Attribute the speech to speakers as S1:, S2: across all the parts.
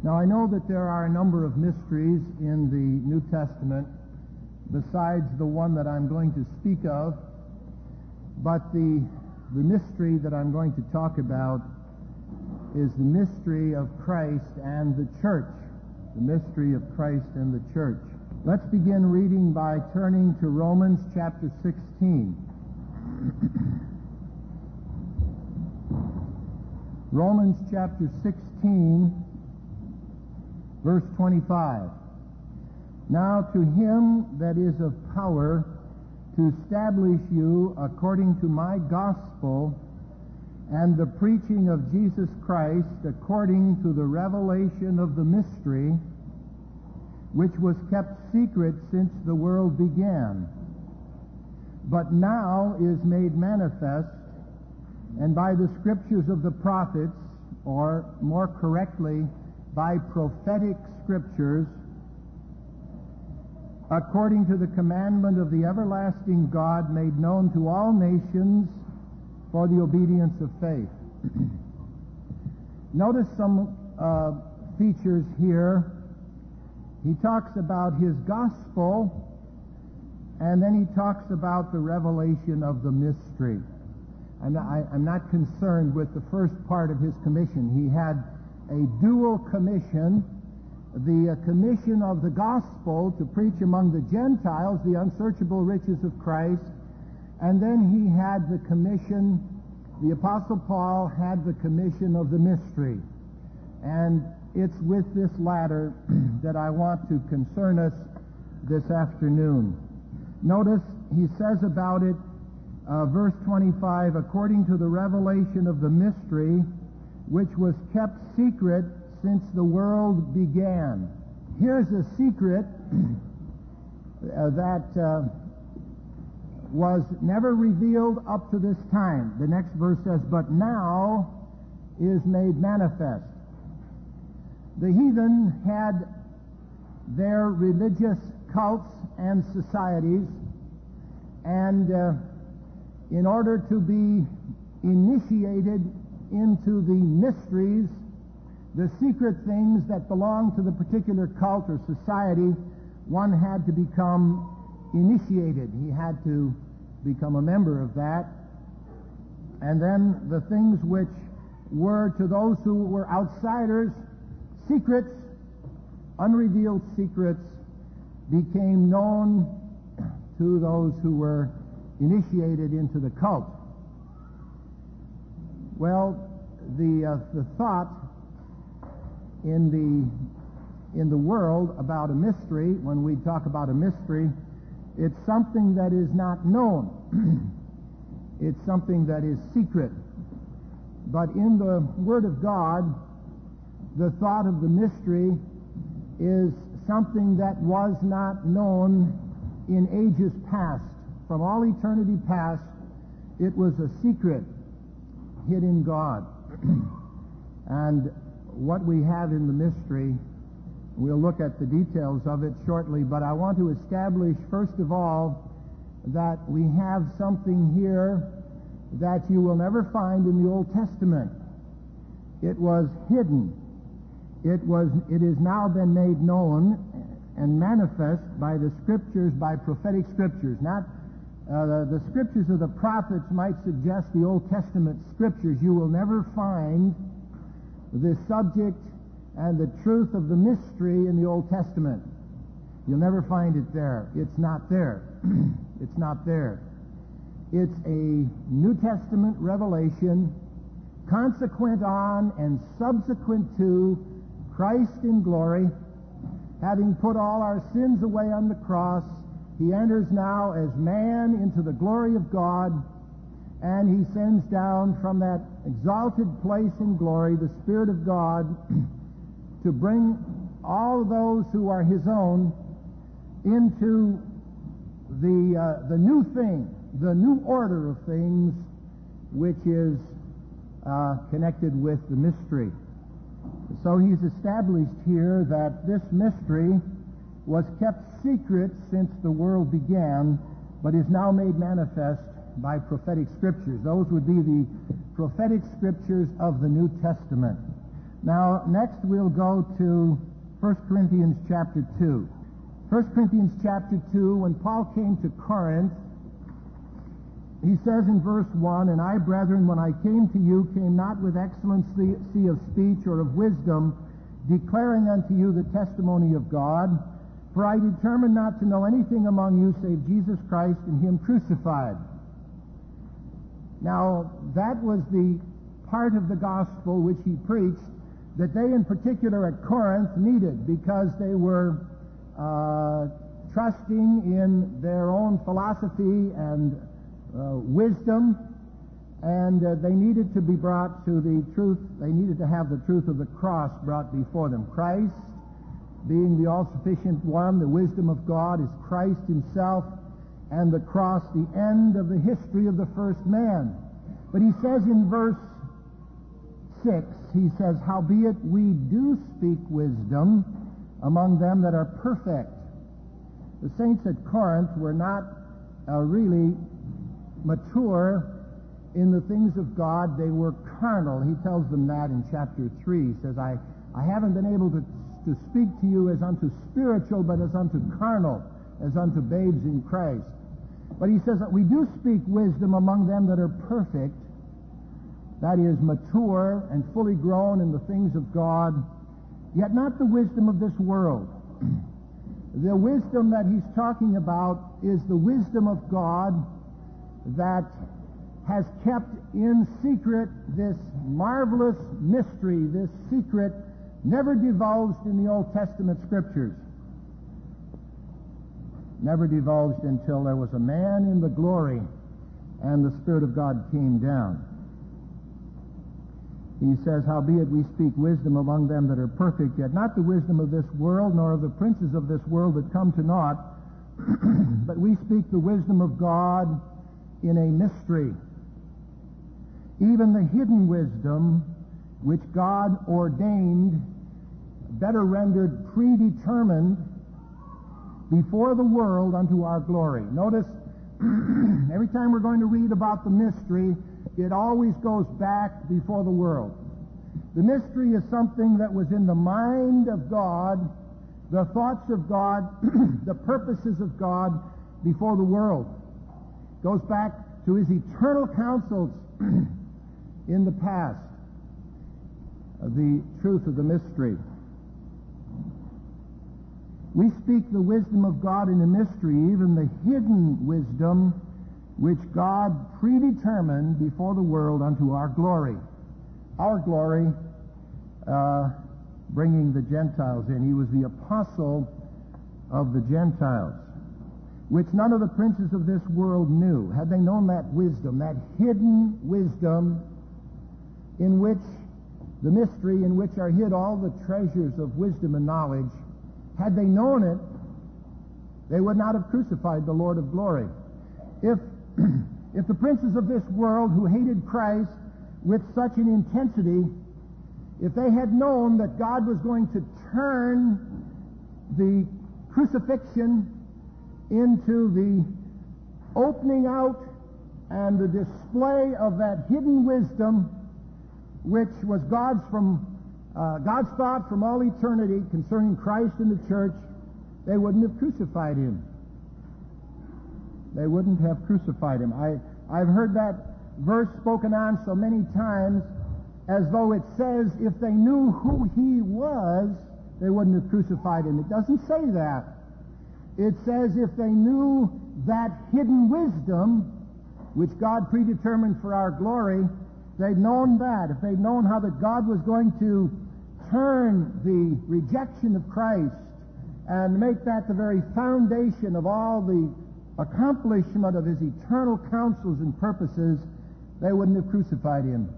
S1: Now, I know that there are a number of mysteries in the New Testament besides the one that I'm going to speak of, but the mystery that I'm going to talk about is the mystery of Christ and the church. The mystery of Christ and the church. Let's begin reading by turning to Romans chapter 16. Romans chapter 16, verse 25. Now to him that is of power to establish you according to my gospel and the preaching of Jesus Christ according to the revelation of the mystery, which was kept secret since the world began, but now is made manifest, and by the scriptures of the prophets, or more correctly, by prophetic scriptures, according to the commandment of the everlasting God, made known to all nations for the obedience of faith. Notice some features here. He talks about his gospel, and then he talks about the revelation of the mystery. I'm not concerned with the first part of his commission. He had a dual commission, the commission of the gospel to preach among the Gentiles the unsearchable riches of Christ, and then he had the commission, the Apostle Paul had the commission of the mystery. And it's with this latter that I want to concern us this afternoon. Notice he says about it, verse 25, according to the revelation of the mystery, which was kept secret since the world began. Here's a secret that was never revealed up to this time. The next verse says, but now is made manifest. The heathen had their religious cults and societies, and in order to be initiated into the mysteries, the secret things that belong to the particular cult or society, one had to become initiated. He had to become a member of that. And then the things which were to those who were outsiders, secrets, unrevealed secrets, became known to those who were initiated into the cult. Well, the thought in the world about a mystery, when we talk about a mystery, it's something that is not known. It's something that is secret. But in the Word of God, the thought of the mystery is something that was not known in ages past. From all eternity past, it was a secret hid in God. And what we have in the mystery, we'll look at the details of it shortly, but I want to establish, first of all, that we have something here that you will never find in the Old Testament. It was hidden. It has now been made known and manifest by the scriptures, by prophetic scriptures. Not the scriptures of the prophets might suggest the Old Testament scriptures. You will never find the subject and the truth of the mystery in the Old Testament. You'll never find it there. It's not there. It's not there. It's a New Testament revelation consequent on and subsequent to Christ in glory. Having put all our sins away on the cross, he enters now as man into the glory of God, and he sends down from that exalted place in glory the Spirit of God to bring all those who are his own into the new thing, the new order of things, which is connected with the mystery. So he's established here that this mystery was kept secret since the world began, but is now made manifest by prophetic scriptures. Those would be the prophetic scriptures of the New Testament. Now, next we'll go to 1 Corinthians chapter 2. 1 Corinthians chapter 2, when Paul came to Corinth, he says in verse 1, "And I, brethren, when I came to you, came not with excellency of speech or of wisdom, declaring unto you the testimony of God. For I determined not to know anything among you save Jesus Christ and him crucified." Now, that was the part of the gospel which he preached that they in particular at Corinth needed, because they were trusting in their own philosophy and wisdom, and they needed to be brought to the truth. They needed to have the truth of the cross brought before them. Christ being the all-sufficient one, the wisdom of God is Christ himself, and the cross the end of the history of the first man. But he says in verse 6, he says, "Howbeit we do speak wisdom among them that are perfect." The saints at Corinth were not really mature in the things of God. They were carnal. He tells them that in chapter 3. He says, I haven't been able to speak to you as unto spiritual, but as unto carnal, as unto babes in Christ. But he says that we do speak wisdom among them that are perfect, that is, mature and fully grown in the things of God, yet not the wisdom of this world. The wisdom that he's talking about is the wisdom of God that has kept in secret this marvelous mystery, this secret never divulged in the Old Testament Scriptures. Never divulged until there was a man in the glory and the Spirit of God came down. He says, "Howbeit we speak wisdom among them that are perfect, yet not the wisdom of this world, nor of the princes of this world that come to naught, but we speak the wisdom of God in a mystery, even the hidden wisdom which God ordained," better rendered predetermined, "before the world unto our glory." Notice, every time we're going to read about the mystery, it always goes back before the world. The mystery is something that was in the mind of God, the thoughts of God, the purposes of God before the world. It goes back to his eternal counsels in the past, the truth of the mystery. We speak the wisdom of God in a mystery, even the hidden wisdom which God predetermined before the world unto our glory. Our glory, bringing the Gentiles in. He was the apostle of the Gentiles, which none of the princes of this world knew. Had they known that wisdom, that hidden wisdom in which the mystery in which are hid all the treasures of wisdom and knowledge, had they known it, they would not have crucified the Lord of glory. If the princes of this world who hated Christ with such an intensity, if they had known that God was going to turn the crucifixion into the opening out and the display of that hidden wisdom, which was God's thought from all eternity concerning Christ and the church, they wouldn't have crucified him. They wouldn't have crucified him. I've heard that verse spoken on so many times as though it says if they knew who he was, they wouldn't have crucified him. It doesn't say that. It says if they knew that hidden wisdom which God predetermined for our glory, they'd known that. If they'd known how that God was going to turn the rejection of Christ and make that the very foundation of all the accomplishment of his eternal counsels and purposes, they wouldn't have crucified him.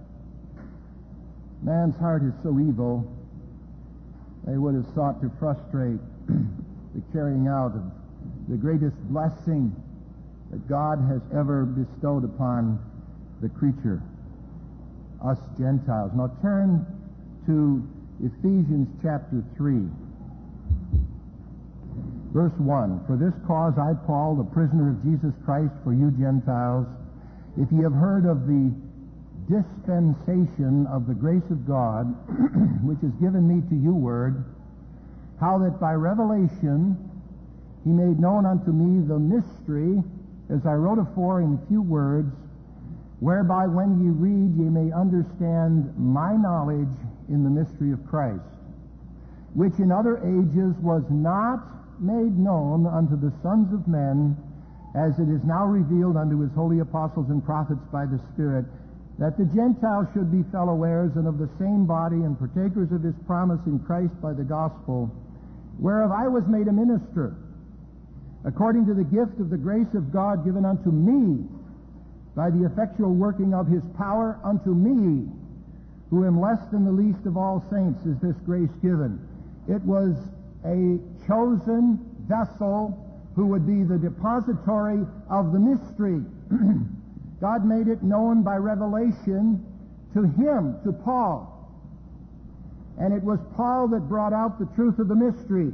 S1: Man's heart is so evil, they would have sought to frustrate the carrying out of the greatest blessing that God has ever bestowed upon the creature, us Gentiles. Now turn to Ephesians chapter 3. Verse 1, "For this cause I, Paul, the prisoner of Jesus Christ, for you Gentiles, if ye have heard of the dispensation of the grace of God, which is given me to you word, how that by revelation he made known unto me the mystery, as I wrote afore in few words, whereby when ye read ye may understand my knowledge in the mystery of Christ, which in other ages was not made known unto the sons of men, as it is now revealed unto his holy apostles and prophets by the Spirit, that the Gentiles should be fellow heirs and of the same body and partakers of his promise in Christ by the gospel, whereof I was made a minister, according to the gift of the grace of God given unto me, by the effectual working of his power. Unto me, who am less than the least of all saints, is this grace given. It was a chosen vessel who would be the depository of the mystery. God made it known by revelation to him, to Paul. And it was Paul that brought out the truth of the mystery.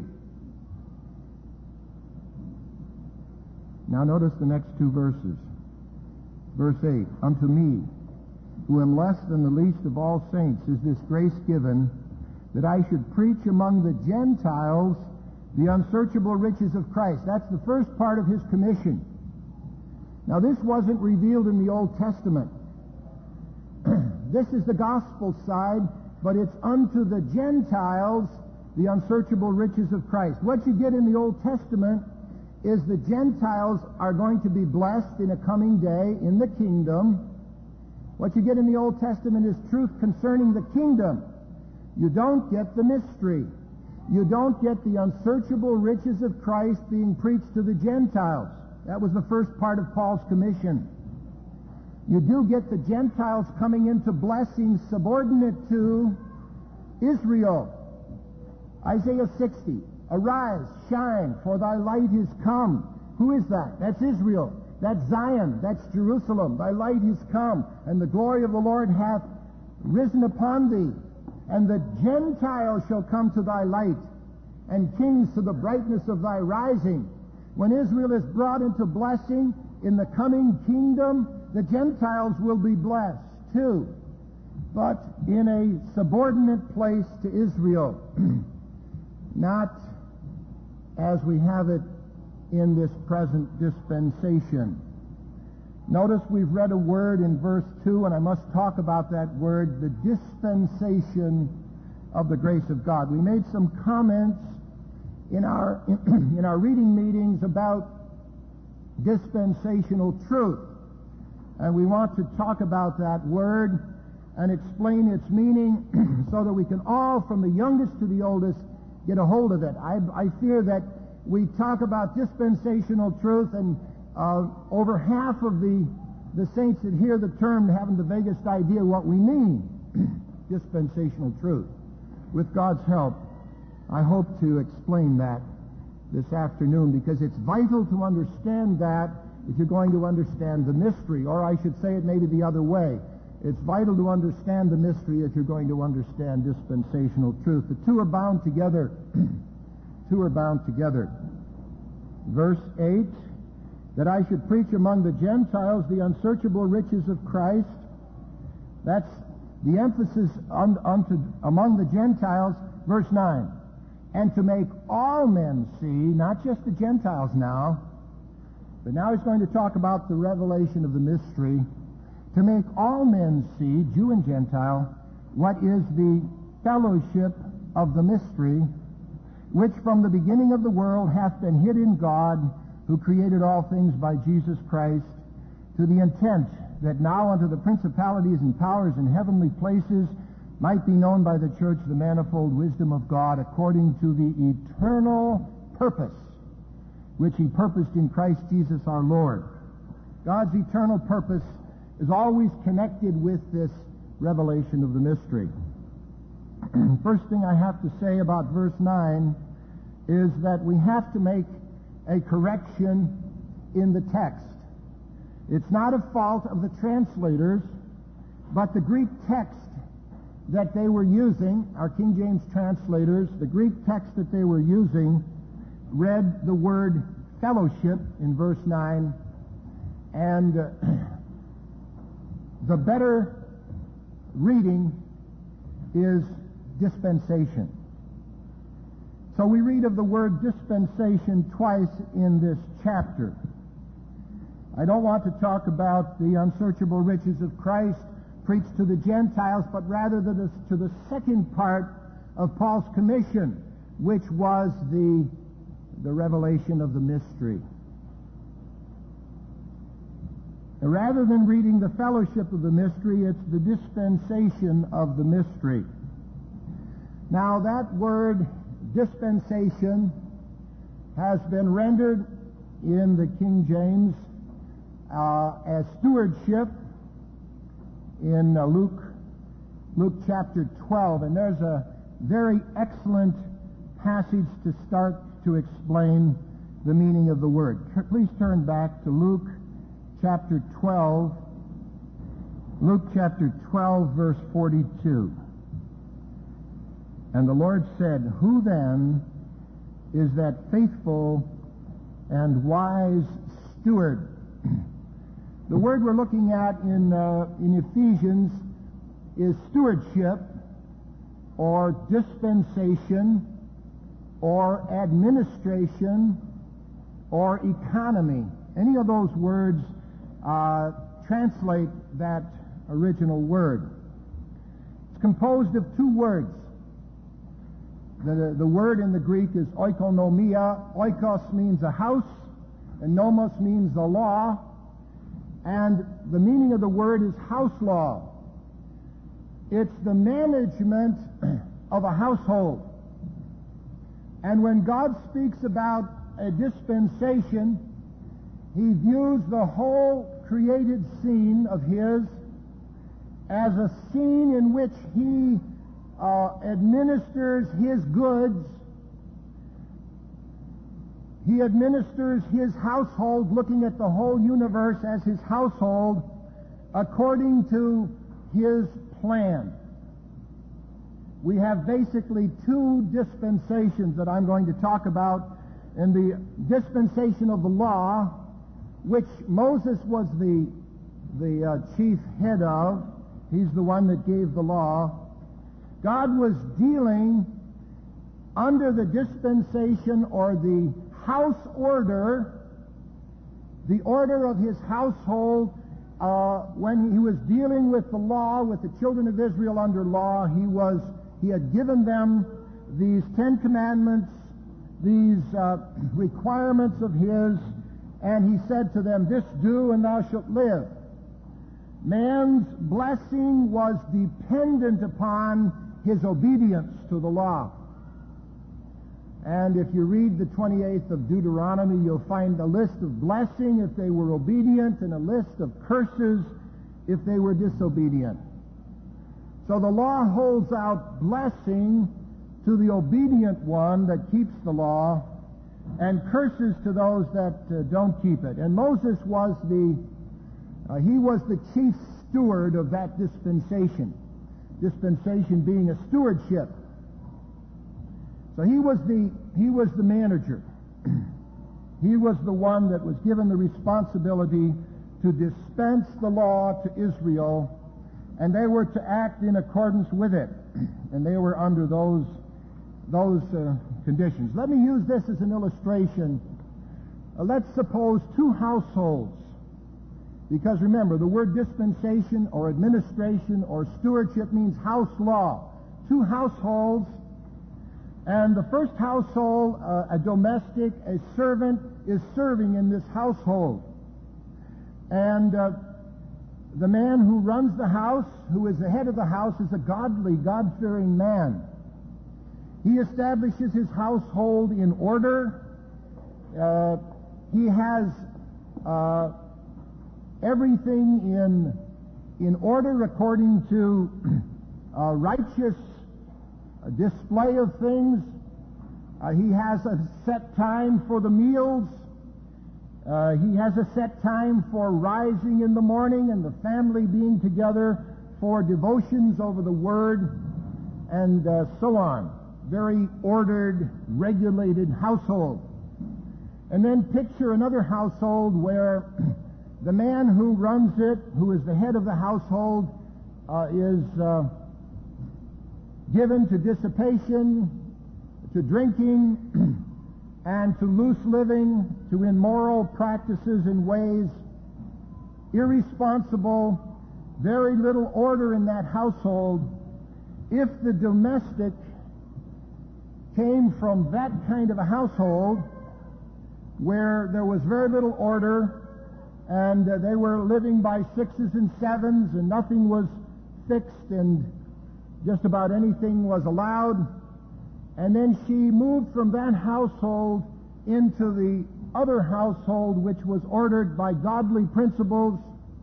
S1: Now notice the next two verses. Verse 8, unto me, who am less than the least of all saints, is this grace given, that I should preach among the Gentiles the unsearchable riches of Christ. That's the first part of his commission. Now this wasn't revealed in the Old Testament. This is the gospel side, but it's unto the Gentiles the unsearchable riches of Christ. What you get in the Old Testament is the Gentiles are going to be blessed in a coming day in the kingdom. What you get in the Old Testament is truth concerning the kingdom. You don't get the mystery. You don't get the unsearchable riches of Christ being preached to the Gentiles. That was the first part of Paul's commission. You do get the Gentiles coming into blessings subordinate to Israel. Isaiah 60, arise, shine, for thy light is come. Who is that? That's Israel. That's Zion. That's Jerusalem. Thy light is come, and the glory of the Lord hath risen upon thee. And the Gentiles shall come to thy light, and kings to the brightness of thy rising. When Israel is brought into blessing in the coming kingdom, the Gentiles will be blessed too, but in a subordinate place to Israel, not as we have it in this present dispensation. Notice we've read a word in verse 2, and I must talk about that word, the dispensation of the grace of God. We made some comments in our reading meetings about dispensational truth, and we want to talk about that word and explain its meaning so that we can all, from the youngest to the oldest, get a hold of it. I fear that we talk about dispensational truth, and over half of the saints that hear the term haven't the vaguest idea what we mean. Dispensational truth. With God's help, I hope to explain that this afternoon, because it's vital to understand that if you're going to understand the mystery, or I should say it maybe the other way. It's vital to understand the mystery if you're going to understand dispensational truth. The two are bound together. Two are bound together. Verse 8, that I should preach among the Gentiles the unsearchable riches of Christ. That's the emphasis among the Gentiles. Verse 9, and to make all men see, not just the Gentiles now, but now he's going to talk about the revelation of the mystery, to make all men see, Jew and Gentile, what is the fellowship of the mystery, which from the beginning of the world hath been hid in God, who created all things by Jesus Christ, to the intent that now unto the principalities and powers in heavenly places might be known by the church the manifold wisdom of God, according to the eternal purpose which he purposed in Christ Jesus our Lord. God's eternal purpose is always connected with this revelation of the mystery. First thing I have to say about verse 9 is that we have to make a correction in the text. It's not a fault of the translators, but the Greek text that they were using, our King James translators, the Greek text that they were using read the word fellowship in verse 9, and the better reading is dispensation. So we read of the word dispensation twice in this chapter. I don't want to talk about the unsearchable riches of Christ preached to the Gentiles, but rather to the second part of Paul's commission, which was the revelation of the mystery. Rather than reading the fellowship of the mystery, it's the dispensation of the mystery. Now, that word dispensation has been rendered in the King James as stewardship in Luke chapter 12. And there's a very excellent passage to start to explain the meaning of the word. Please turn back to Luke chapter 12. Luke chapter 12, verse 42. And the Lord said, "Who then is that faithful and wise steward?" The word we're looking at in Ephesians is stewardship, or dispensation, or administration, or economy. Any of those words translate that original word. It's composed of two words. The word in the Greek is oikonomia. Oikos means a house, and nomos means the law. And the meaning of the word is house law. It's the management of a household. And when God speaks about a dispensation, he views the whole created scene of his as a scene in which he administers his goods. He administers his household, looking at the whole universe as his household, according to his plan. We have basically two dispensations that I'm going to talk about. In the dispensation of the law, which Moses was the chief head of, he's the one that gave the law. God was dealing under the dispensation or the house order, the order of his household. When he was dealing with the law, with the children of Israel under law, he had given them these 10 commandments, these requirements of his, and he said to them, "This do, and thou shalt live." Man's blessing was dependent upon his obedience to the law. And if you read the 28th of Deuteronomy, you'll find a list of blessing if they were obedient and a list of curses if they were disobedient. So the law holds out blessing to the obedient one that keeps the law, and curses to those that don't keep it. And Moses was the chief steward of that dispensation. Dispensation being a stewardship. So he was the manager. He was the one that was given the responsibility to dispense the law to Israel, and they were to act in accordance with it. And they were under those conditions. Let me use this as an illustration. Let's suppose two households. Because remember, the word dispensation or administration or stewardship means house law. Two households. And the first household, a domestic, a servant, is serving in this household. And the man who runs the house, who is the head of the house, is a godly, God-fearing man. He establishes his household in order. He has everything in order according to righteous display of things. He has a set time for the meals. He has a set time for rising in the morning and the family being together for devotions over the Word, and so on. Very ordered, regulated household. And then picture another household where the man who runs it, who is the head of the household, is given to dissipation, to drinking, and to loose living, to immoral practices and ways, irresponsible, very little order in that household, if the domestic came from that kind of a household where there was very little order and they were living by sixes and sevens and nothing was fixed and just about anything was allowed, and then she moved from that household into the other household which was ordered by godly principles,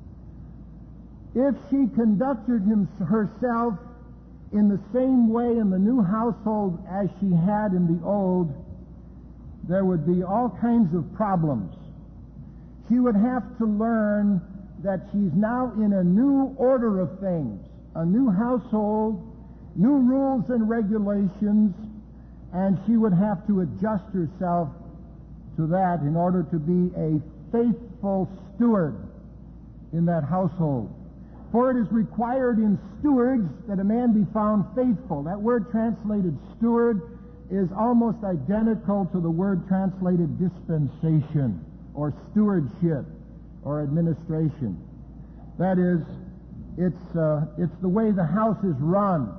S1: if she conducted herself in the same way in the new household as she had in the old, there would be all kinds of problems. She would have to learn that she's now in a new order of things, a new household, new rules and regulations, and she would have to adjust herself to that in order to be a faithful steward in that household. For it is required in stewards that a man be found faithful. That word translated steward is almost identical to the word translated dispensation or stewardship or administration. That is, it's the way the house is run.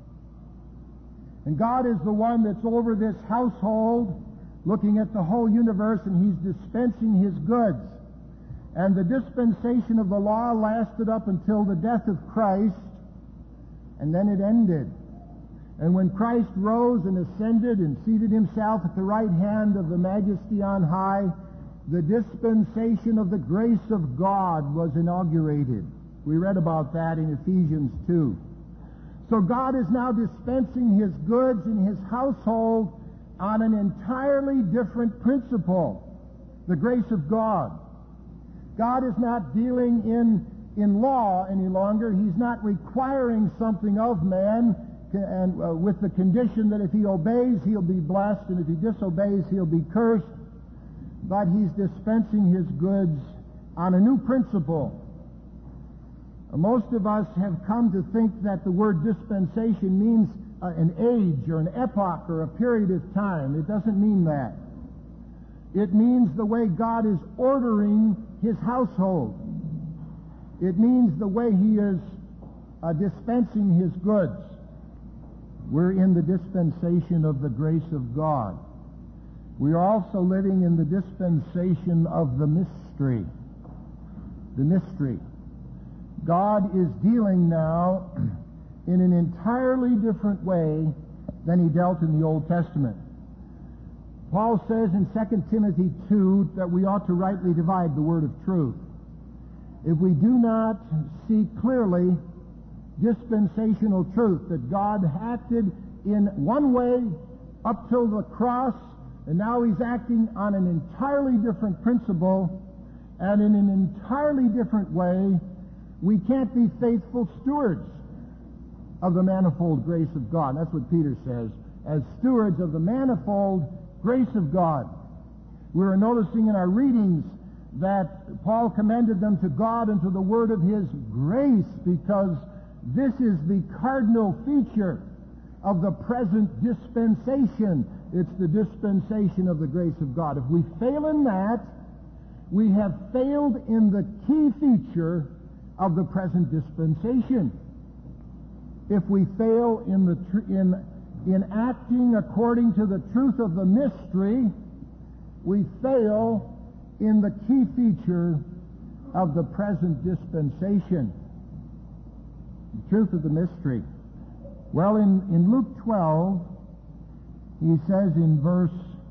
S1: And God is the one that's over this household, looking at the whole universe, and He's dispensing His goods. And the dispensation of the law lasted up until the death of Christ, and then it ended. And when Christ rose and ascended and seated Himself at the right hand of the Majesty on high, the dispensation of the grace of God was inaugurated. We read about that in Ephesians 2. So God is now dispensing His goods in His household on an entirely different principle, the grace of God. God is not dealing in law any longer. He's not requiring something of man and with the condition that if he obeys, he'll be blessed, and if he disobeys, he'll be cursed. But He's dispensing His goods on a new principle. Most of us have come to think that the word dispensation means an age or an epoch or a period of time. It doesn't mean that. It means the way God is ordering His household. It means the way He is dispensing His goods. We're in the dispensation of the grace of God. We are also living in the dispensation of the mystery. The mystery. God is dealing now in an entirely different way than He dealt in the Old Testament. Paul says in 2 Timothy 2 that we ought to rightly divide the word of truth. If we do not see clearly dispensational truth, that God acted in one way up till the cross, and now He's acting on an entirely different principle and in an entirely different way, we can't be faithful stewards of the manifold grace of God. That's what Peter says, as stewards of the manifold grace of God. We were noticing in our readings that Paul commended them to God and to the word of His grace, because this is the cardinal feature of the present dispensation. It's the dispensation of the grace of God. If we fail in that, we have failed in the key feature of the present dispensation. If we fail in acting according to the truth of the mystery, we fail in the key feature of the present dispensation. The truth of the mystery. Well, in Luke 12, He says in verse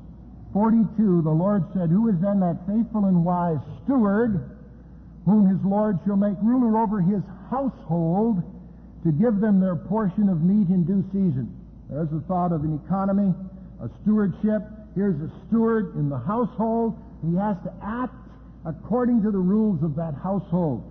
S1: 42, the Lord said, "Who is then that faithful and wise steward, whom his Lord shall make ruler over his household, to give them their portion of meat in due season?" There's the thought of an economy, a stewardship. Here's a steward in the household. He has to act according to the rules of that household.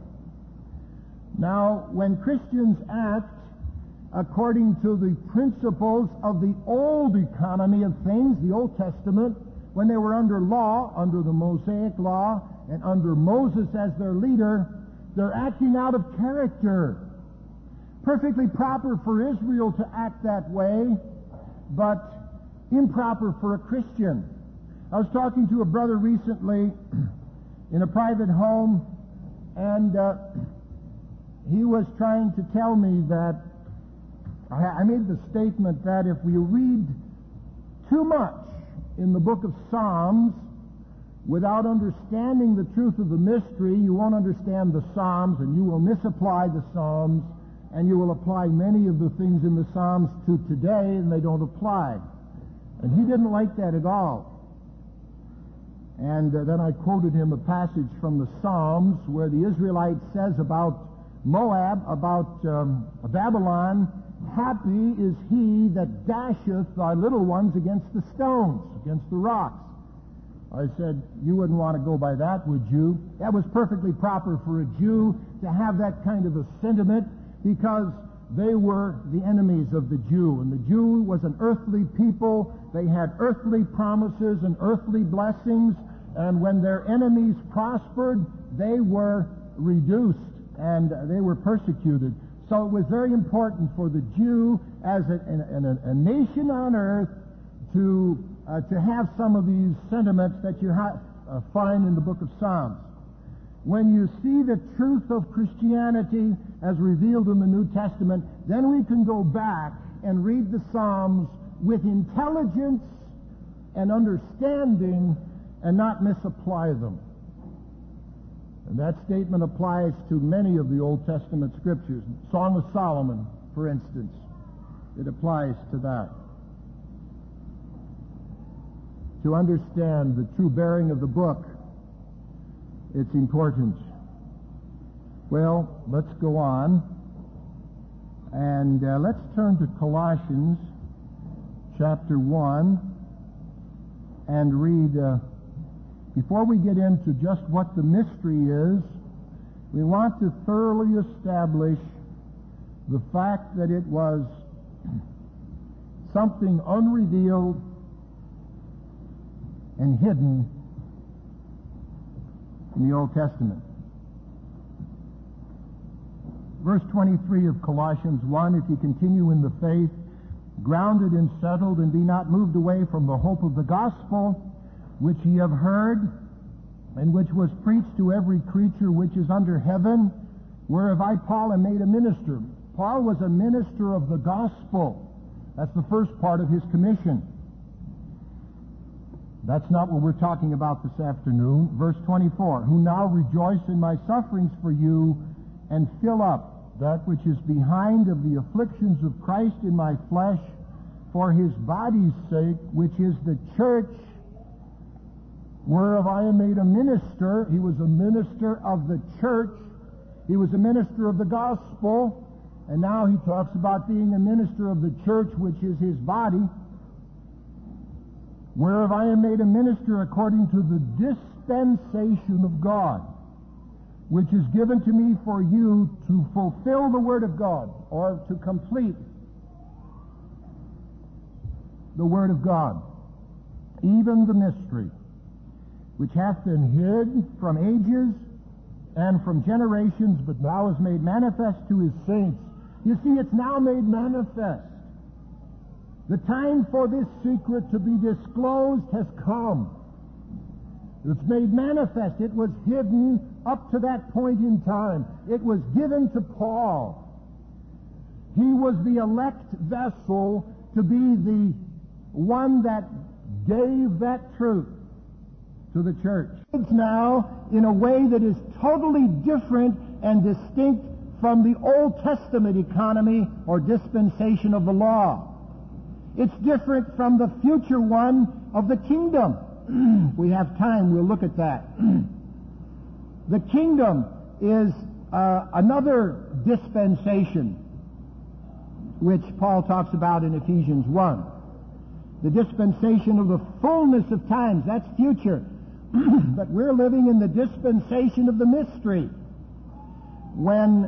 S1: Now, when Christians act according to the principles of the old economy of things, the Old Testament, when they were under law, under the Mosaic law, and under Moses as their leader, they're acting out of character. perfectly proper for Israel to act that way, but improper for a Christian. I was talking to a brother recently in a private home, and he was trying to tell me that I made the statement that if we read too much in the book of Psalms without understanding the truth of the mystery, you won't understand the Psalms, and you will misapply the Psalms, and you will apply many of the things in the Psalms to today, and they don't apply. And he didn't like that at all. And then I quoted him a passage from the Psalms where the Israelite says about Moab, about Babylon, "Happy is he that dasheth thy little ones against the stones," against the rocks. I said, you wouldn't want to go by that, would you? That was perfectly proper for a Jew to have that kind of a sentiment, because they were the enemies of the Jew. And the Jew was an earthly people. They had earthly promises and earthly blessings. And when their enemies prospered, they were reduced and they were persecuted. So it was very important for the Jew as a nation on earth to have some of these sentiments that you find in the book of Psalms. When you see the truth of Christianity as revealed in the New Testament, then we can go back and read the Psalms with intelligence and understanding and not misapply them. And that statement applies to many of the Old Testament scriptures. Song of Solomon, for instance, it applies to that. To understand the true bearing of the book, it's important. Well, let's go on. And let's turn to Colossians chapter 1 and read, before we get into just what the mystery is, we want to thoroughly establish the fact that it was something unrevealed and hidden in the Old Testament. Verse 23 of Colossians 1, "If you continue in the faith, grounded and settled, and be not moved away from the hope of the gospel, which ye have heard, and which was preached to every creature which is under heaven, whereof I, Paul, am made a minister." Paul was a minister of the gospel. That's the first part of his commission. That's not what we're talking about this afternoon. Verse 24, "Who now rejoice in my sufferings for you, and fill up that which is behind of the afflictions of Christ in my flesh, for his body's sake, which is the church, whereof I am made a minister." He was a minister of the church. He was a minister of the gospel. And now he talks about being a minister of the church, which is his body. "Whereof I am made a minister according to the dispensation of God, which is given to me for you to fulfill the word of God," or to complete the word of God, "even the mystery, which hath been hid from ages and from generations, but now is made manifest to his saints." You see, it's now made manifest. The time for this secret to be disclosed has come. It's made manifest. It was hidden up to that point in time. It was given to Paul. He was the elect vessel to be the one that gave that truth to the church. It's now in a way that is totally different and distinct from the Old Testament economy or dispensation of the law. It's different from the future one of the kingdom. If we have time, we'll look at that. The kingdom is another dispensation, which Paul talks about in Ephesians 1. The dispensation of the fullness of times, that's future. But we're living in the dispensation of the mystery, when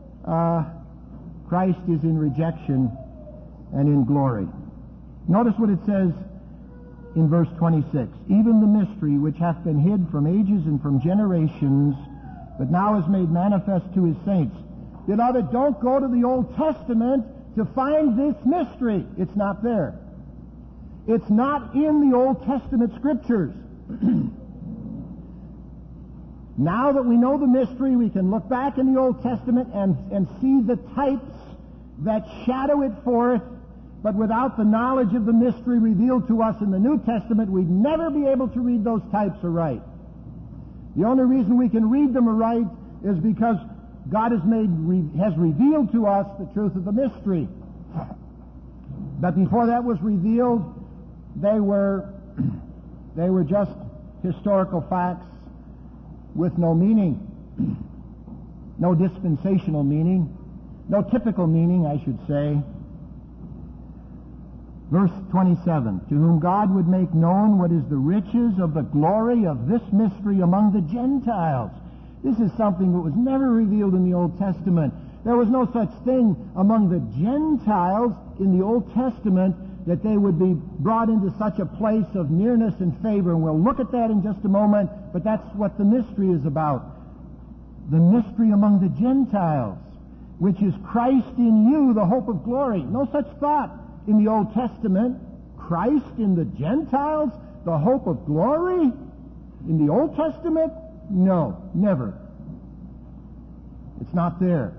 S1: Christ is in rejection and in glory. Notice what it says in verse 26. "Even the mystery which hath been hid from ages and from generations, but now is made manifest to his saints." Beloved, don't go to the Old Testament to find this mystery. It's not there. It's not in the Old Testament Scriptures. Now that we know the mystery, we can look back in the Old Testament and see the types that shadow it forth, but without the knowledge of the mystery revealed to us in the New Testament, we'd never be able to read those types aright. The only reason we can read them aright is because God has revealed to us the truth of the mystery. But before that was revealed, they were just historical facts with no meaning, no dispensational meaning, no typical meaning, I should say. Verse 27, to whom God would make known what is the riches of the glory of this mystery among the Gentiles. This is something that was never revealed in the Old Testament. There was no such thing among the Gentiles in the Old Testament that they would be brought into such a place of nearness and favor. And we'll look at that in just a moment, but that's what the mystery is about. The mystery among the Gentiles, which is Christ in you, the hope of glory. No such thought in the Old Testament. Christ in the Gentiles, the hope of glory? In the Old Testament? No, never. It's not there.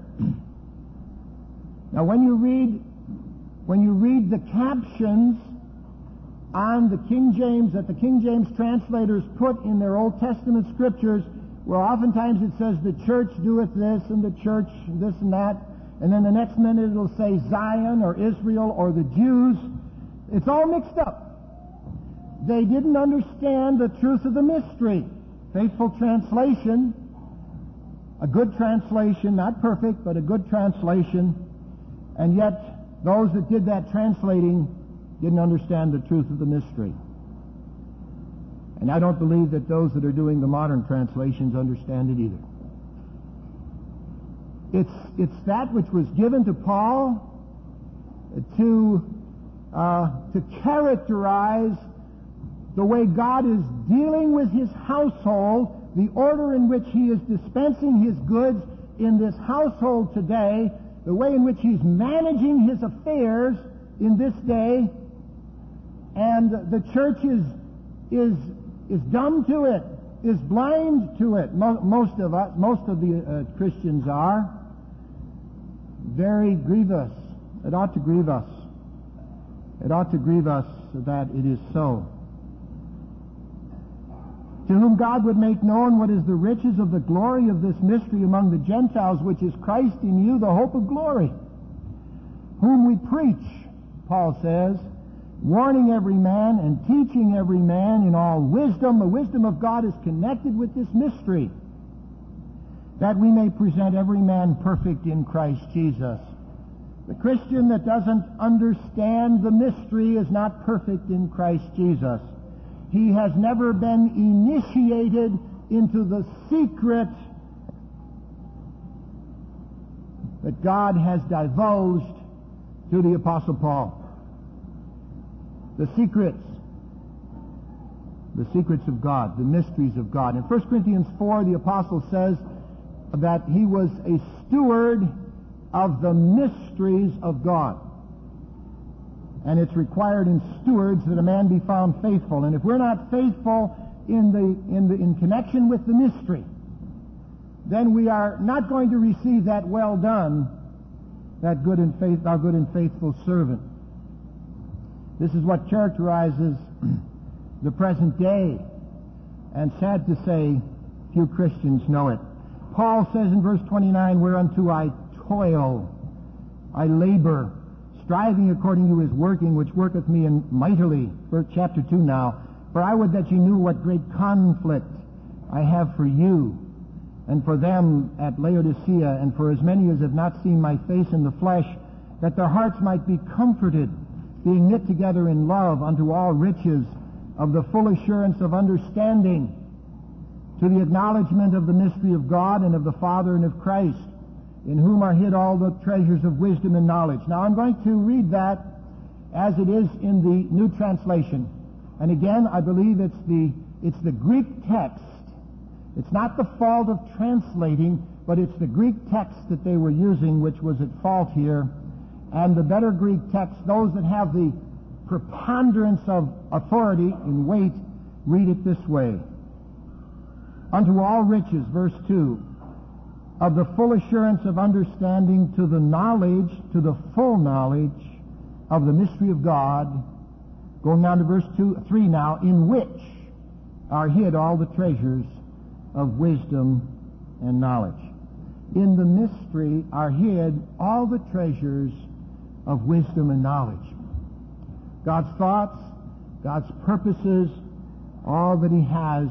S1: Now, when you read the captions on the King James, that the King James translators put in their Old Testament scriptures, where oftentimes it says the church doeth this and the church this and that, and then the next minute it'll say Zion or Israel or the Jews. It's all mixed up. They didn't understand the truth of the mystery. Faithful translation, a good translation, not perfect, but a good translation, and yet those that did that translating didn't understand the truth of the mystery. And I don't believe that those that are doing the modern translations understand it either. It's that which was given to Paul to characterize the way God is dealing with his household, the order in which he is dispensing his goods in this household today, the way in which he's managing his affairs in this day, and the church is dumb to it, is blind to it. Most of the Christians are. Very grievous. It ought to grieve us. It ought to grieve us that it is so. To whom God would make known what is the riches of the glory of this mystery among the Gentiles, which is Christ in you, the hope of glory, whom we preach, Paul says, warning every man and teaching every man in all wisdom. The wisdom of God is connected with this mystery, that we may present every man perfect in Christ Jesus. The Christian that doesn't understand the mystery is not perfect in Christ Jesus. He has never been initiated into the secret that God has divulged to the Apostle Paul. The secrets of God, the mysteries of God. In 1 Corinthians 4, the Apostle says that he was a steward of the mysteries of God. And it's required in stewards that a man be found faithful. And if we're not faithful in connection with the mystery, then we are not going to receive that well done, thou good and faithful servant. This is what characterizes the present day. And sad to say, few Christians know it. Paul says in verse 29, whereunto I toil, I labor, striving according to his working, which worketh me in mightily. Chapter 2 now. For I would that you knew what great conflict I have for you, and for them at Laodicea, and for as many as have not seen my face in the flesh, that their hearts might be comforted, being knit together in love unto all riches of the full assurance of understanding, to the acknowledgement of the mystery of God and of the Father and of Christ, in whom are hid all the treasures of wisdom and knowledge. Now I'm going to read that as it is in the New Translation. And again, I believe it's the Greek text. It's not the fault of translating, but it's the Greek text that they were using which was at fault here. And the better Greek text, those that have the preponderance of authority in weight, read it this way. Unto all riches, verse 2, of the full assurance of understanding to the knowledge, to the full knowledge of the mystery of God. Going down to verse 3 now, in which are hid all the treasures of wisdom and knowledge. In the mystery are hid all the treasures of wisdom and knowledge. God's thoughts, God's purposes, all that He has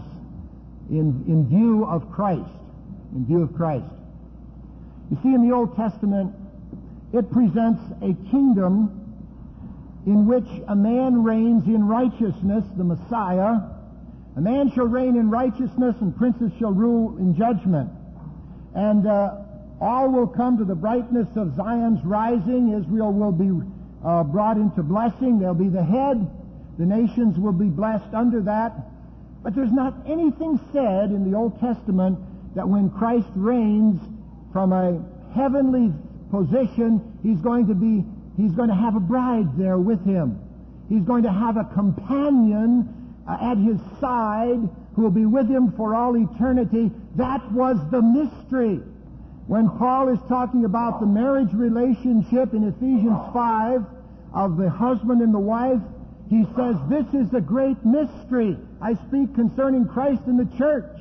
S1: in view of Christ. In view of Christ. You see, in the Old Testament, it presents a kingdom in which a man reigns in righteousness, the Messiah. A man shall reign in righteousness, and princes shall rule in judgment. And all will come to the brightness of Zion's rising. Israel will be brought into blessing. They'll be the head. The nations will be blessed under that. But there's not anything said in the Old Testament that when Christ reigns from a heavenly position, He's going to have a bride there with Him. He's going to have a companion at His side who will be with Him for all eternity. That was the mystery. When Paul is talking about the marriage relationship in Ephesians 5 of the husband and the wife, he says, this is the great mystery. I speak concerning Christ and the church.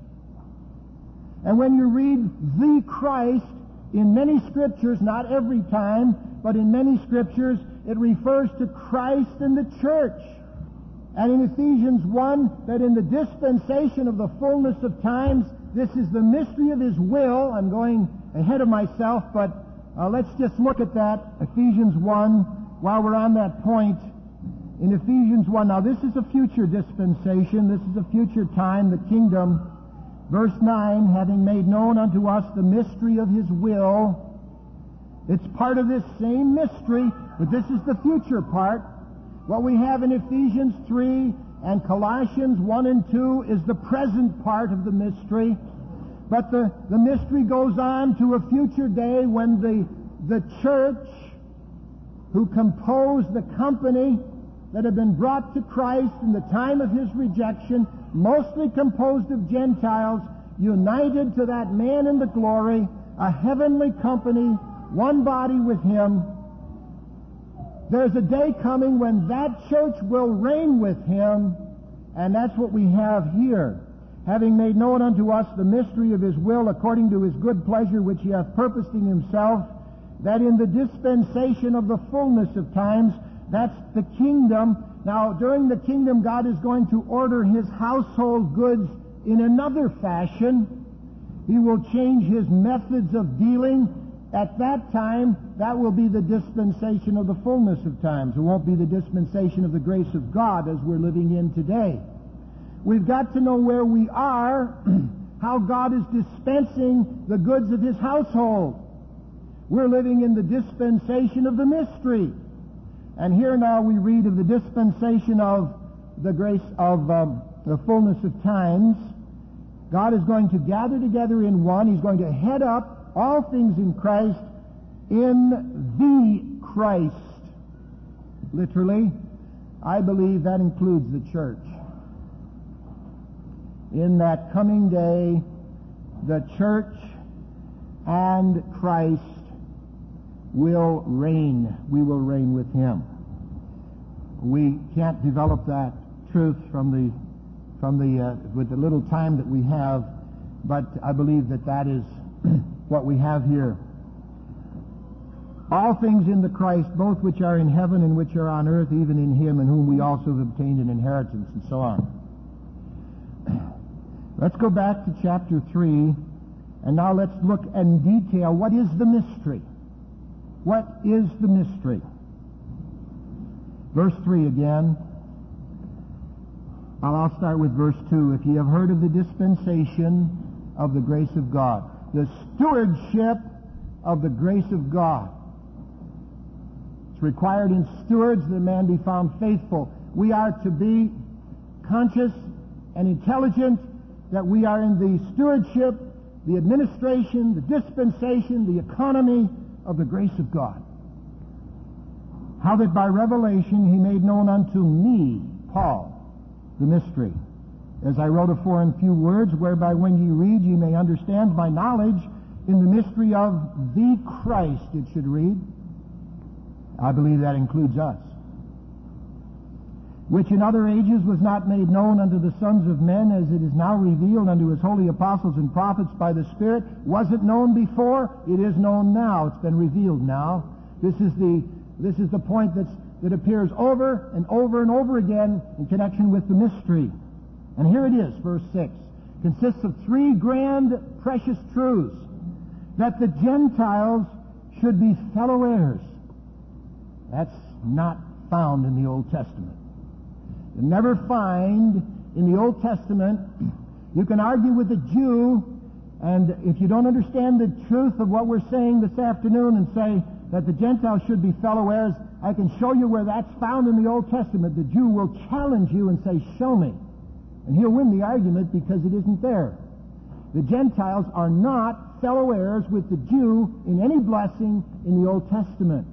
S1: And when you read the Christ in many scriptures, not every time, but in many scriptures, it refers to Christ and the church. And in Ephesians 1, that in the dispensation of the fullness of times, this is the mystery of His will. I'm going ahead of myself, but let's just look at that. Ephesians 1, while we're on that point. In Ephesians 1, now this is a future dispensation. This is a future time, the kingdom. Verse 9, having made known unto us the mystery of His will. It's part of this same mystery, but this is the future part. What we have in Ephesians 3 and Colossians 1 and 2 is the present part of the mystery. But the mystery goes on to a future day when the church, who composed the company that had been brought to Christ in the time of His rejection, mostly composed of Gentiles, united to that man in the glory, a heavenly company, one body with Him. There's a day coming when that church will reign with Him, and that's what we have here. Having made known unto us the mystery of His will according to His good pleasure which He hath purposed in Himself, that in the dispensation of the fullness of times, that's the kingdom. Now, during the kingdom, God is going to order His household goods in another fashion. He will change His methods of dealing. At that time, that will be the dispensation of the fullness of times. It won't be the dispensation of the grace of God as we're living in today. We've got to know where we are, how God is dispensing the goods of His household. We're living in the dispensation of the mystery. And here now we read of the dispensation of the grace of the fullness of times. God is going to gather together in one. He's going to head up all things in Christ, in the Christ. Literally, I believe that includes the church. In that coming day, the church and Christ will reign. We will reign with Him. We can't develop that truth with the little time that we have, but I believe that is what we have here. All things in the Christ, both which are in heaven and which are on earth, even in Him, in whom we also have obtained an inheritance, and so on. Let's go back to chapter 3, and now let's look in detail. What is the mystery? What is the mystery? Verse 3 again. I'll start with verse 2. If ye have heard of the dispensation of the grace of God, the stewardship of the grace of God. It's required in stewards that a man be found faithful. We are to be conscious and intelligent that we are in the stewardship the administration, the dispensation, the economy of the grace of God. How that by revelation he made known unto me, Paul, the mystery, as I wrote afore in few words, whereby when ye read ye may understand my knowledge in the mystery of the Christ, it should read. I believe that includes us. Which in other ages was not made known unto the sons of men, as it is now revealed unto his holy apostles and prophets by the Spirit. Was it known before? It is known now. It's been revealed now. This is the point that appears over and over and over again in connection with the mystery. And here it is, verse 6. Consists of three grand, precious truths. That the Gentiles should be fellow heirs. That's not found in the Old Testament. You never find in the Old Testament, you can argue with a Jew, and if you don't understand the truth of what we're saying this afternoon and say that the Gentiles should be fellow heirs, I can show you where that's found in the Old Testament. The Jew will challenge you and say, show me. And he'll win the argument because it isn't there. The Gentiles are not fellow heirs with the Jew in any blessing in the Old Testament.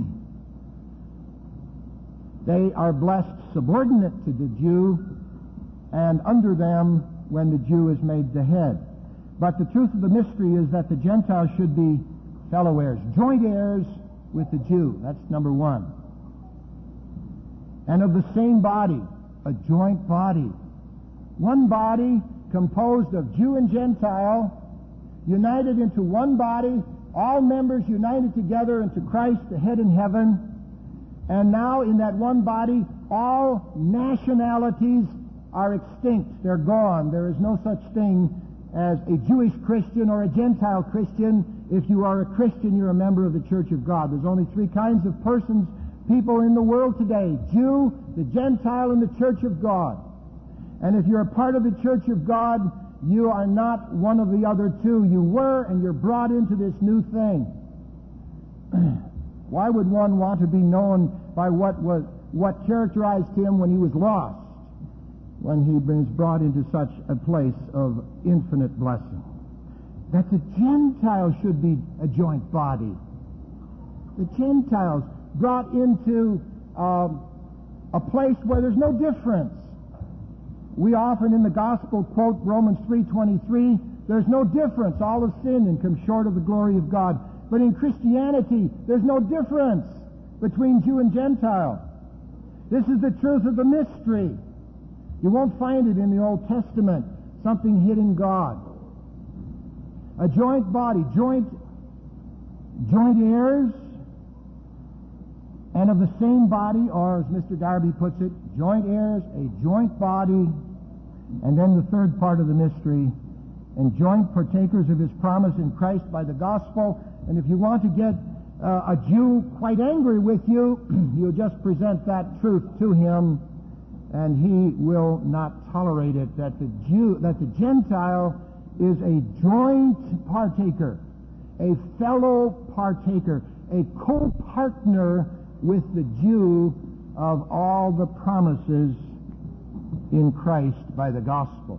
S1: They are blessed subordinate to the Jew and under them when the Jew is made the head. But the truth of the mystery is that the Gentiles should be fellow heirs, joint heirs with the Jew. That's number one. And of the same body, a joint body. One body composed of Jew and Gentile, united into one body, all members united together into Christ, the head in heaven. And now in that one body, all nationalities are extinct. They're gone. There is no such thing as a Jewish Christian or a Gentile Christian. If you are a Christian, you're a member of the Church of God. There's only three kinds of persons, people in the world today: Jew, the Gentile, and the Church of God. And if you're a part of the Church of God, you are not one of the other two. You were, and you're brought into this new thing. Why would one want to be known by what characterized him when he was lost, when he was brought into such a place of infinite blessing? That the Gentiles should be a joint body. The Gentiles brought into a place where there's no difference. We often in the gospel quote Romans 3:23, there's no difference. All have sinned and come short of the glory of God. But in Christianity, there's no difference between Jew and Gentile. This is the truth of the mystery. You won't find it in the Old Testament, something hid in God. A joint body, joint heirs, and of the same body, or as Mr. Darby puts it, joint heirs, a joint body, and then the third part of the mystery, and joint partakers of his promise in Christ by the gospel. And if you want to get a Jew quite angry with you, you'll just present that truth to him, and he will not tolerate it, that the Gentile is a joint partaker, a fellow partaker, a co-partner with the Jew of all the promises in Christ by the gospel.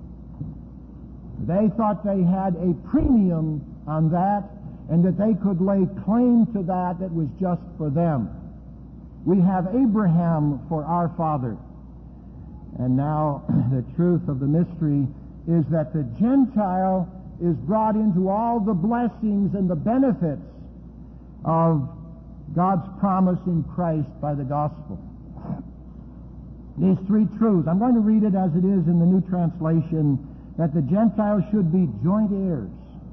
S1: They thought they had a premium on that, and that they could lay claim to that was just for them. We have Abraham for our father. And now the truth of the mystery is that the Gentile is brought into all the blessings and the benefits of God's promise in Christ by the gospel. These three truths, I'm going to read it as it is in the New Translation, that the Gentiles should be joint heirs.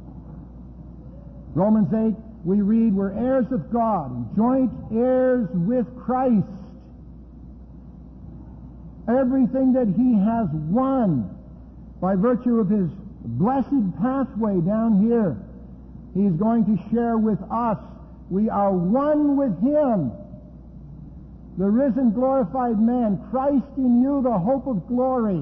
S1: Romans 8, we read, we're heirs of God, and joint heirs with Christ. Everything that he has won by virtue of his blessed pathway down here, he's going to share with us. We are one with him. The risen, glorified man, Christ in you, the hope of glory.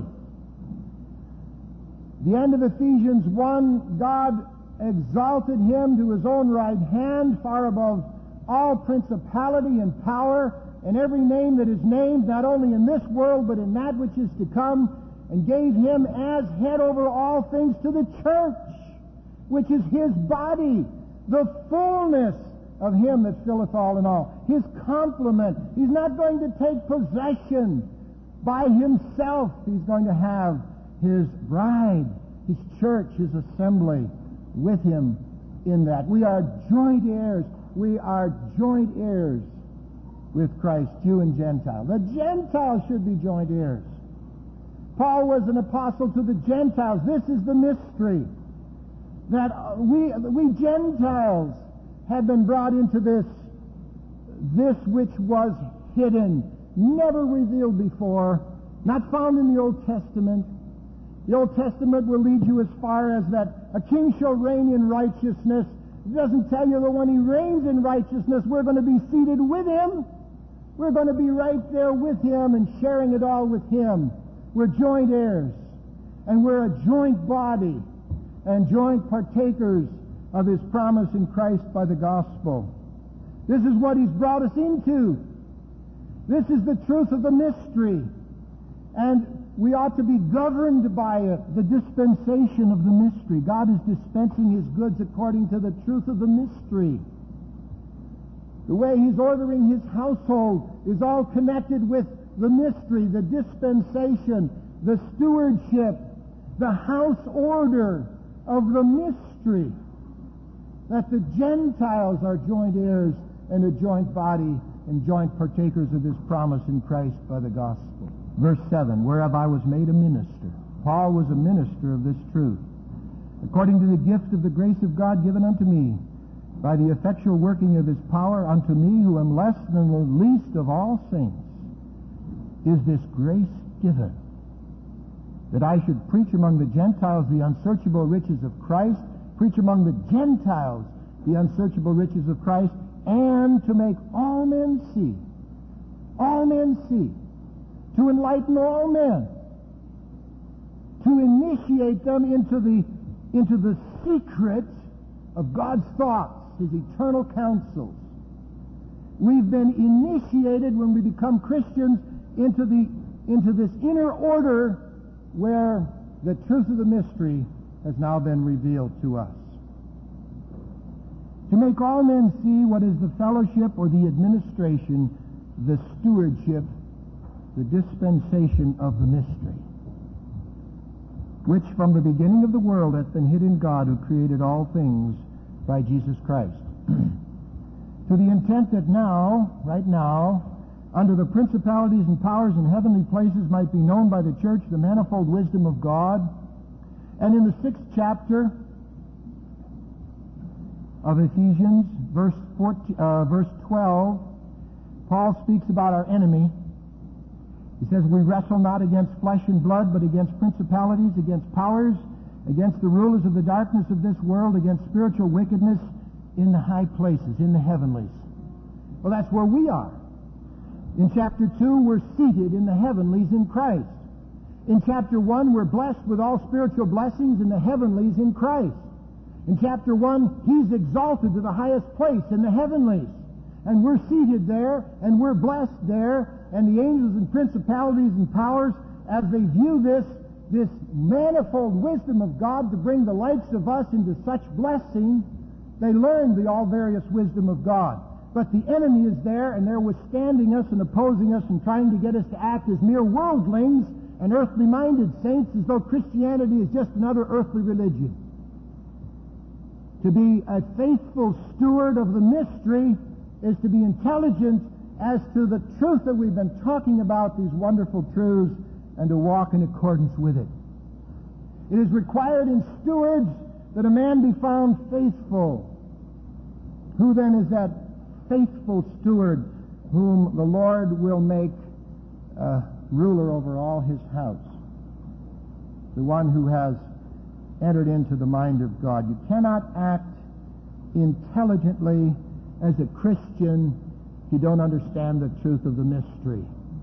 S1: The end of Ephesians 1, God exalted him to his own right hand, far above all principality and power, and every name that is named, not only in this world, but in that which is to come, and gave him as head over all things to the church, which is his body, the fullness of him that filleth all in all. His complement. He's not going to take possession by himself. He's going to have his bride, his church, his assembly with him in that. We are joint heirs. We are joint heirs with Christ, Jew and Gentile. The Gentiles should be joint heirs. Paul was an apostle to the Gentiles. This is the mystery, that we Gentiles have been brought into this which was hidden, never revealed before, not found in the Old Testament. The Old Testament will lead you as far as that a king shall reign in righteousness. It doesn't tell you that when he reigns in righteousness, we're going to be seated with him. We're going to be right there with him and sharing it all with him. We're joint heirs, and we're a joint body and joint partakers of his promise in Christ by the gospel. This is what he's brought us into. This is the truth of the mystery, and we ought to be governed by it, the dispensation of the mystery. God is dispensing his goods according to the truth of the mystery. The way he's ordering his household is all connected with the mystery, the dispensation, the stewardship, the house order of the mystery, that the Gentiles are joint heirs and a joint body and joint partakers of this promise in Christ by the gospel. Verse 7, whereof I was made a minister. Paul was a minister of this truth, according to the gift of the grace of God given unto me, by the effectual working of his power, unto me who am less than the least of all saints, is this grace given, that I should preach among the Gentiles the unsearchable riches of Christ, preach among the Gentiles the unsearchable riches of Christ, and to make all men see, to enlighten all men, to initiate them into the secret of God's thoughts, his eternal counsels. We've been initiated when we become Christians into this inner order where the truth of the mystery has now been revealed to us. To make all men see what is the fellowship or the administration, the stewardship, the dispensation of the mystery, which from the beginning of the world hath been hid in God, who created all things by Jesus Christ. To the intent that now, right now, under the principalities and powers in heavenly places might be known by the church the manifold wisdom of God. And in the 6th chapter of Ephesians, verse 12, Paul speaks about our enemy. He says, we wrestle not against flesh and blood, but against principalities, against powers, against the rulers of the darkness of this world, against spiritual wickedness in the high places, in the heavenlies. Well, that's where we are. In chapter 2, we're seated in the heavenlies in Christ. In chapter 1, we're blessed with all spiritual blessings in the heavenlies in Christ. In chapter 1, he's exalted to the highest place in the heavenlies. And we're seated there, and we're blessed there, and the angels and principalities and powers, as they view this manifold wisdom of God to bring the likes of us into such blessing, they learn the all various wisdom of God. But the enemy is there, and they're withstanding us and opposing us and trying to get us to act as mere worldlings and earthly-minded saints, as though Christianity is just another earthly religion. To be a faithful steward of the mystery is to be intelligent as to the truth that we've been talking about, these wonderful truths, and to walk in accordance with it. It is required in stewards that a man be found faithful. Who then is that faithful steward whom the Lord will make ruler over all his house? The one who has entered into the mind of God. You cannot act intelligently as a Christian if you don't understand the truth of the mystery.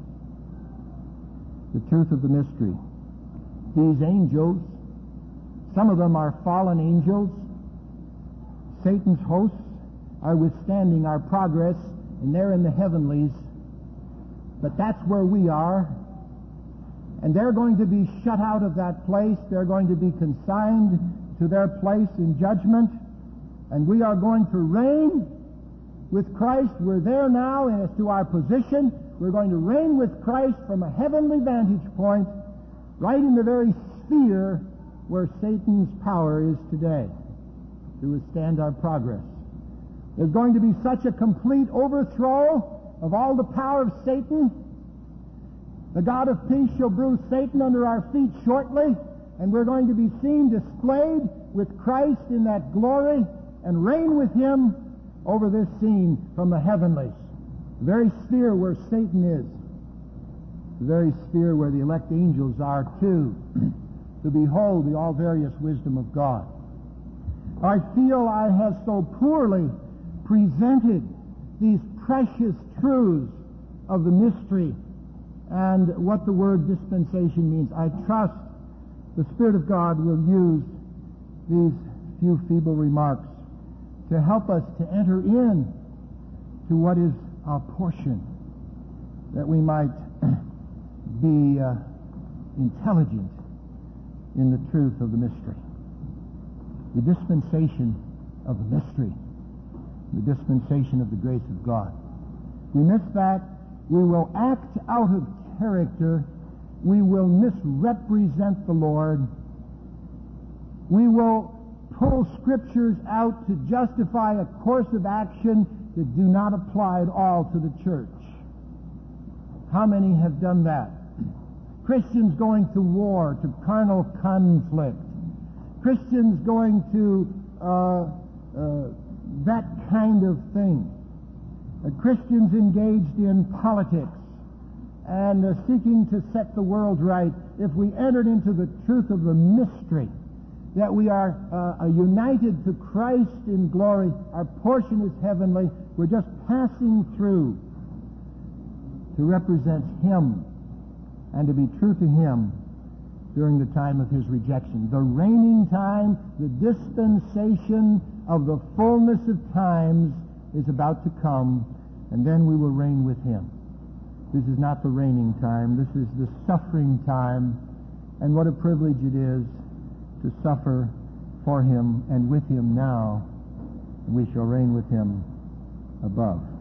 S1: The truth of the mystery. These angels, some of them are fallen angels. Satan's hosts are withstanding our progress, and they're in the heavenlies. But that's where we are. And they're going to be shut out of that place. They're going to be consigned to to their place in judgment, and we are going to reign with Christ. We're there now, and as to our position, we're going to reign with Christ from a heavenly vantage point, right in the very sphere where Satan's power is today, to withstand our progress. There's going to be such a complete overthrow of all the power of Satan. The God of peace shall bruise Satan under our feet shortly, and we're going to be seen displayed with Christ in that glory and reign with Him over this scene from the heavenlies, the very sphere where Satan is, the very sphere where the elect angels are too, to behold the all-various wisdom of God. I feel I have so poorly presented these precious truths of the mystery and what the word dispensation means. I trust the Spirit of God will use these few feeble remarks to help us to enter in to what is our portion, that we might be intelligent in the truth of the mystery. The dispensation of the mystery, the dispensation of the grace of God. We miss that, we will act out of character, we will misrepresent the Lord, we will pull scriptures out to justify a course of action that do not apply at all to the church. How many have done that? Christians going to war, to carnal conflict. Christians going to that kind of thing. Christians engaged in politics and seeking to set the world right. If we entered into the truth of the mystery, that we are united to Christ in glory, our portion is heavenly, we're just passing through to represent Him and to be true to Him during the time of His rejection. The reigning time, the dispensation of the fullness of times is about to come, and then we will reign with Him. This is not the reigning time. This is the suffering time, and what a privilege it is to suffer for Him and with Him now. We shall reign with Him above.